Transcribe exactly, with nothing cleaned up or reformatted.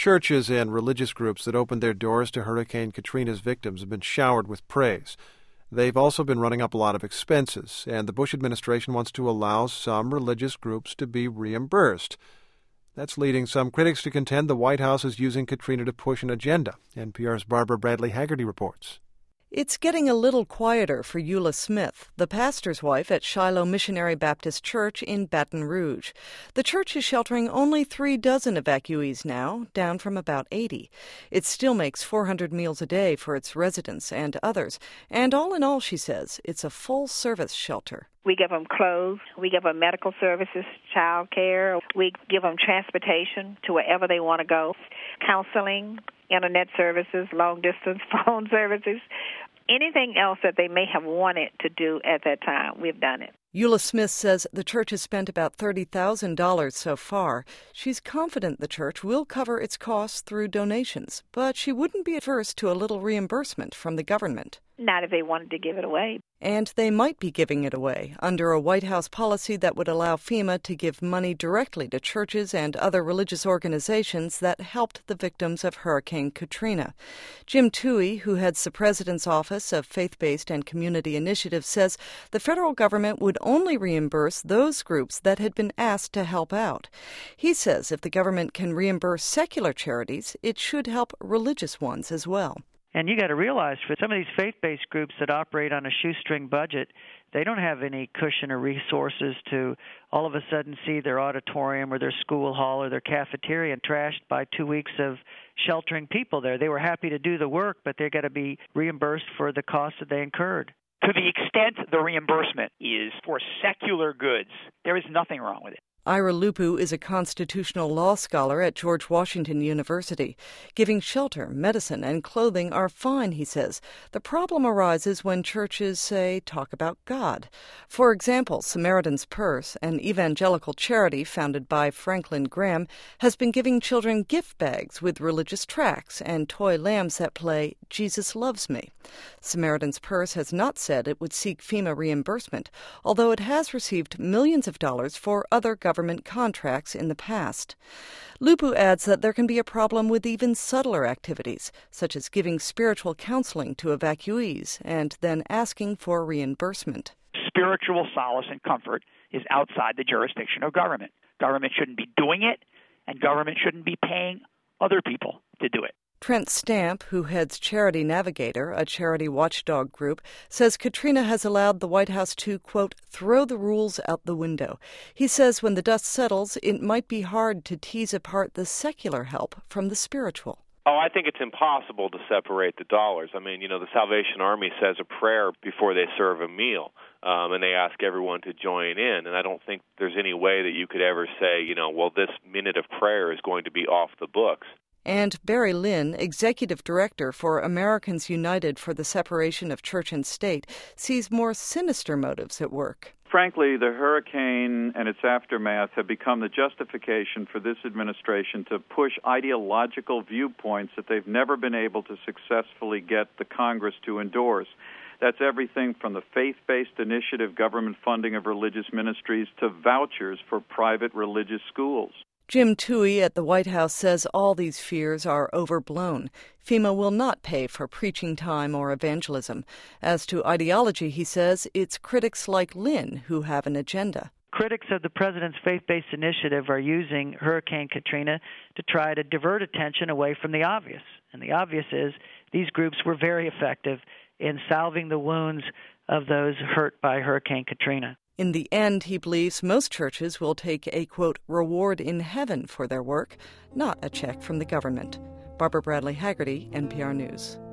churches and religious groups that opened their doors to Hurricane Katrina's victims have been showered with praise. They've also been running up a lot of expenses, and the Bush administration wants to allow some religious groups to be reimbursed. That's leading some critics to contend the White House is using Katrina to push an agenda. N P R's Barbara Bradley Haggerty reports. It's getting a little quieter for Eula Smith, the pastor's wife at Shiloh Missionary Baptist Church in Baton Rouge. The church is sheltering only three dozen evacuees now, down from about eighty. It still makes four hundred meals a day for its residents and others. And all in all, she says, it's a full-service shelter. We give them clothes, we give them medical services, child care, we give them transportation to wherever they want to go, counseling, internet services, long-distance phone services, anything else that they may have wanted to do at that time, we've done it. Eula Smith says the church has spent about thirty thousand dollars so far. She's confident the church will cover its costs through donations, but she wouldn't be averse to a little reimbursement from the government. Not if they wanted to give it away. And they might be giving it away under a White House policy that would allow FEMA to give money directly to churches and other religious organizations that helped the victims of Hurricane Katrina. Jim Toohey, who heads the President's Office of Faith-Based and Community Initiatives, says the federal government would only reimburse those groups that had been asked to help out. He says if the government can reimburse secular charities, it should help religious ones as well. And you got to realize for some of these faith-based groups that operate on a shoestring budget, they don't have any cushion or resources to all of a sudden see their auditorium or their school hall or their cafeteria trashed by two weeks of sheltering people there. They were happy to do the work, but they've got to be reimbursed for the costs that they incurred. To the extent the reimbursement is for secular goods, there is nothing wrong with it. Ira Lupu is a constitutional law scholar at George Washington University. Giving shelter, medicine, and clothing are fine, he says. The problem arises when churches, say, talk about God. For example, Samaritan's Purse, an evangelical charity founded by Franklin Graham, has been giving children gift bags with religious tracts and toy lambs that play Jesus Loves Me. Samaritan's Purse has not said it would seek FEMA reimbursement, although it has received millions of dollars for other government government contracts in the past. Lupu adds that there can be a problem with even subtler activities, such as giving spiritual counseling to evacuees and then asking for reimbursement. Spiritual solace and comfort is outside the jurisdiction of government. Government shouldn't be doing it, and government shouldn't be paying other people to do it. Trent Stamp, who heads Charity Navigator, a charity watchdog group, says Katrina has allowed the White House to, quote, throw the rules out the window. He says when the dust settles, it might be hard to tease apart the secular help from the spiritual. Oh, I think it's impossible to separate the dollars. I mean, you know, the Salvation Army says a prayer before they serve a meal, um, and they ask everyone to join in. And I don't think there's any way that you could ever say, you know, well, this minute of prayer is going to be off the books. And Barry Lynn, executive director for Americans United for the Separation of Church and State, sees more sinister motives at work. Frankly, the hurricane and its aftermath have become the justification for this administration to push ideological viewpoints that they've never been able to successfully get the Congress to endorse. That's everything from the faith-based initiative government funding of religious ministries to vouchers for private religious schools. Jim Toohey at the White House says all these fears are overblown. FEMA will not pay for preaching time or evangelism. As to ideology, he says, it's critics like Lynn who have an agenda. Critics of the president's faith-based initiative are using Hurricane Katrina to try to divert attention away from the obvious. And the obvious is these groups were very effective in salving the wounds of those hurt by Hurricane Katrina. In the end, he believes most churches will take a, quote, reward in heaven for their work, not a check from the government. Barbara Bradley Haggerty, N P R News.